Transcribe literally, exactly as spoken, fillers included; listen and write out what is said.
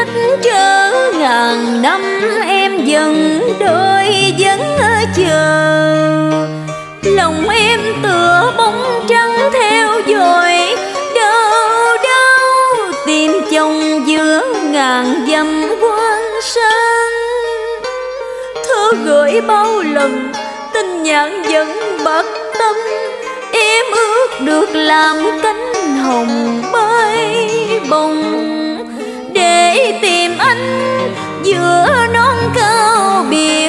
cách trở ngàn năm em vẫn đợi vẫn chờ. Lòng em tựa bóng trắng theo dõi, đâu đâu tìm chồng giữa ngàn dặm quang sang. Thơ gửi bao lần tình nhạn vẫn bạc tâm, em ước được làm cánh hồng bay bồng để tìm anh giữa non cao biển.